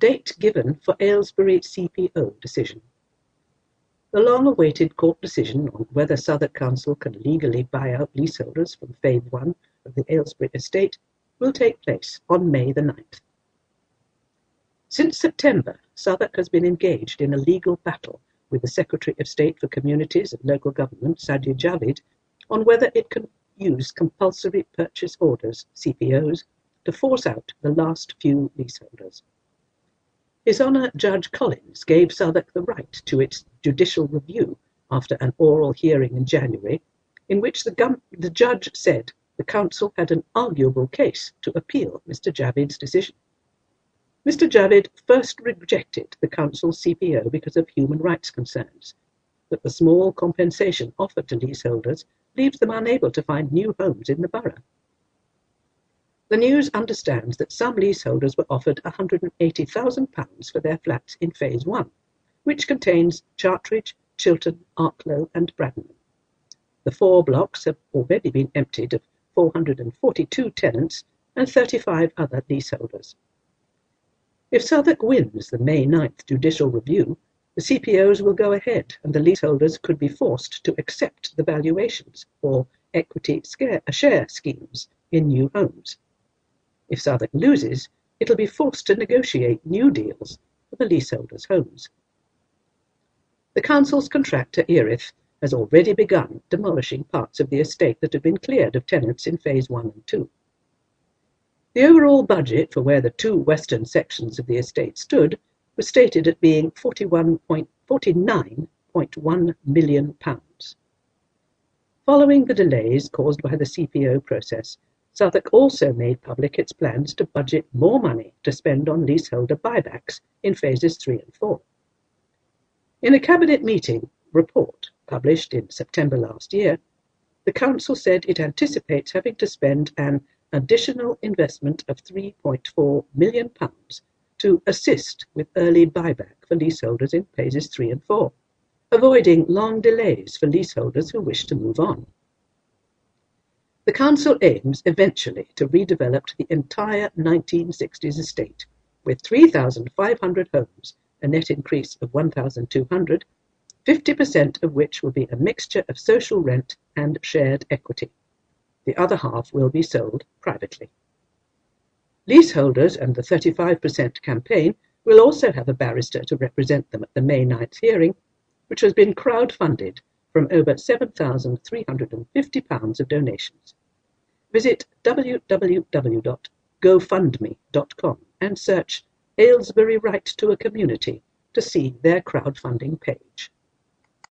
date given for Aylesbury CPO decision. The long-awaited court decision on whether Southwark Council can legally buy out leaseholders from Phase 1 of the Aylesbury estate will take place on May the 9th. Since September, Southwark has been engaged in a legal battle with the Secretary of State for Communities and Local Government, Sajid Javid, on whether it can use compulsory purchase orders, CPOs, to force out the last few leaseholders. His Honour Judge Collins gave Southwark the right to its judicial review after an oral hearing in January, in which the judge said the council had an arguable case to appeal Mr Javid's decision. Mr Javid first rejected the council's CPO because of human rights concerns, that the small compensation offered to leaseholders leaves them unable to find new homes in the borough. The News understands that some leaseholders were offered £180,000 for their flats in Phase 1, which contains Chartridge, Chiltern, Arklow and Bradenham. The 4 blocks have already been emptied of 442 tenants and 35 other leaseholders. If Southwark wins the May 9th judicial review, the CPOs will go ahead and the leaseholders could be forced to accept the valuations or equity share schemes in new homes. If Southwark loses, it will be forced to negotiate new deals for the leaseholders' homes. The council's contractor, Erith, has already begun demolishing parts of the estate that have been cleared of tenants in Phase 1 and 2. The overall budget for where the 2 western sections of the estate stood was stated at being £49.1 million. Following the delays caused by the CPO process, Southwark also made public its plans to budget more money to spend on leaseholder buybacks in Phases 3 and 4. In a Cabinet meeting report published in September last year, the Council said it anticipates having to spend an additional investment of £3.4 million to assist with early buyback for leaseholders in Phases 3 and 4, avoiding long delays for leaseholders who wish to move on. The Council aims eventually to redevelop the entire 1960s estate with 3,500 homes, a net increase of 1,200, 50% of which will be a mixture of social rent and shared equity. The other half will be sold privately. Leaseholders and the 35% campaign will also have a barrister to represent them at the May 9th hearing, which has been crowd-funded from over £7,350 of donations. Visit www.gofundme.com and search Aylesbury Right to a Community to see their crowdfunding page.